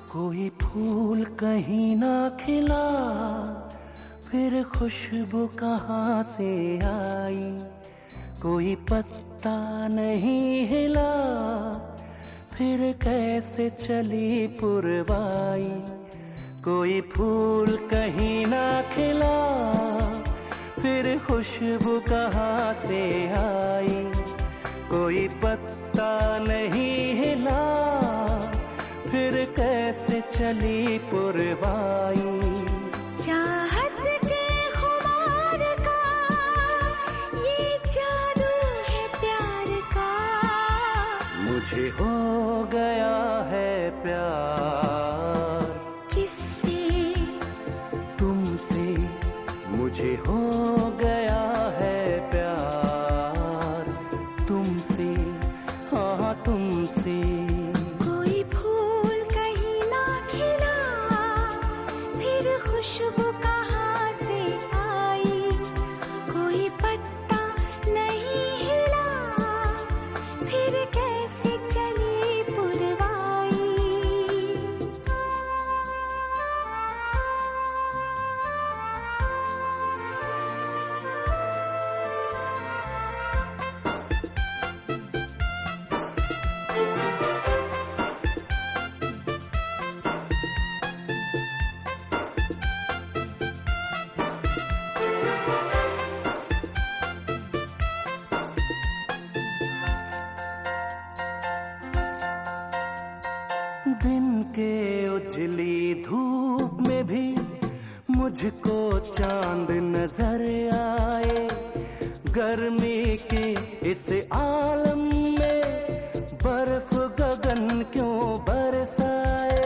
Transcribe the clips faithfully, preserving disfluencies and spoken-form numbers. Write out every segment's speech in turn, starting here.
कोई फूल कहीं ना खिला, फिर खुशबू कहाँ से आई। कोई पत्ता नहीं हिला, फिर कैसे चली पुरवाई। कोई फूल कहीं ना खिला, फिर खुशबू कहाँ से आई। कोई पत्ता नहीं हिला, फिर कैसे चली पुरवाई। चाहत के खुमार का ये जादू है प्यार का। मुझे हो गया है प्यार किससे? तुमसे। मुझे हो गया है प्यार तुमसे, हाँ तुमसे। कोई फूल कहीं ना खिला, फिर खुशबू कहाँ से आई। कोई पत्ता नहीं हिला, फिर कैसे चली पुरवाई। दिन के उजली धूप में भी मुझको चांद नजर आए। गर्मी के इस आलम में बर्फ गगन क्यों बरसाए।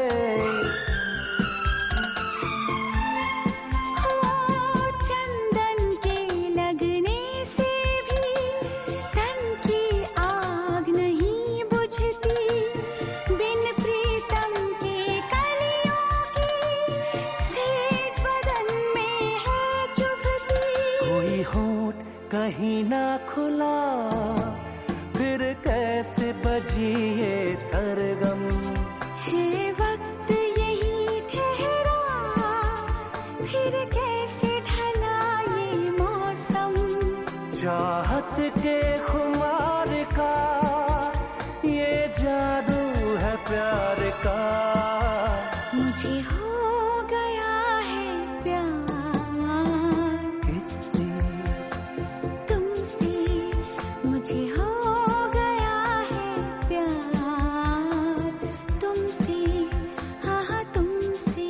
चंदन के लगने से भी तन की आग नहीं बुझती। बिन प्रीतम के कलियों की सेज बदन में है चुभती। कोई होठ कहीं ना खुला, फिर कैसे बजी ये सरगम। है वक्त यही ठहरा, फिर कैसे ढला ये मौसम। चाहत के खुमार का ये जादू है प्यार का। मुझे हो गया है प्यार किससे? तुमसे। मुझे हो गया है प्यार तुमसे, हाँ हाँ तुमसे।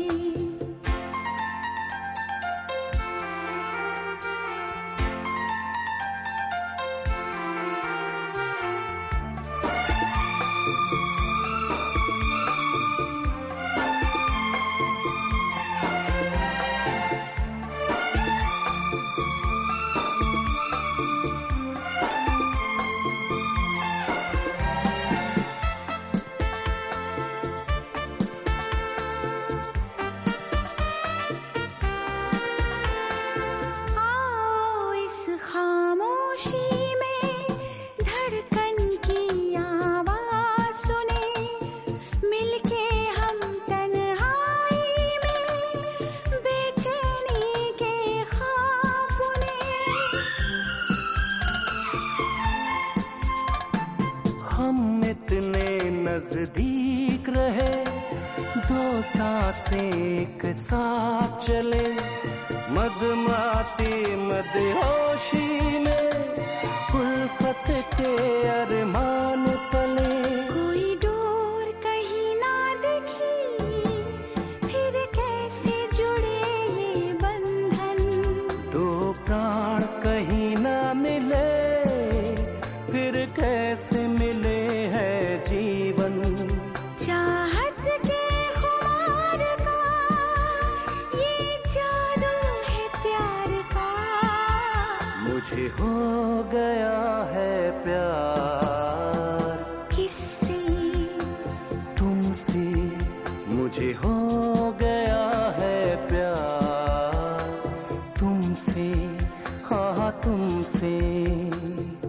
आओ इस खामोशी में धड़कन की आवाज सुने। मिलके हम तन्हाई में बेचैनी के ख्वाब बुने। हम इतने नजदीक रहे, दो सांसें एक साथ चले। मदमाती मदहोशी में उल्फत के अरमान पले। कोई डोर कहीं ना दिखी, फिर कैसे जुड़े ये बंधन। दो प्राण कहीं ना मिले, फिर कैसे मिले है जीवन। चाहत के खुमार का ये जादू है प्यार का। मुझे हो गया है प्यार किससे? तुमसे। मुझे हो गया है प्यार तुमसे, हाँ तुमसे।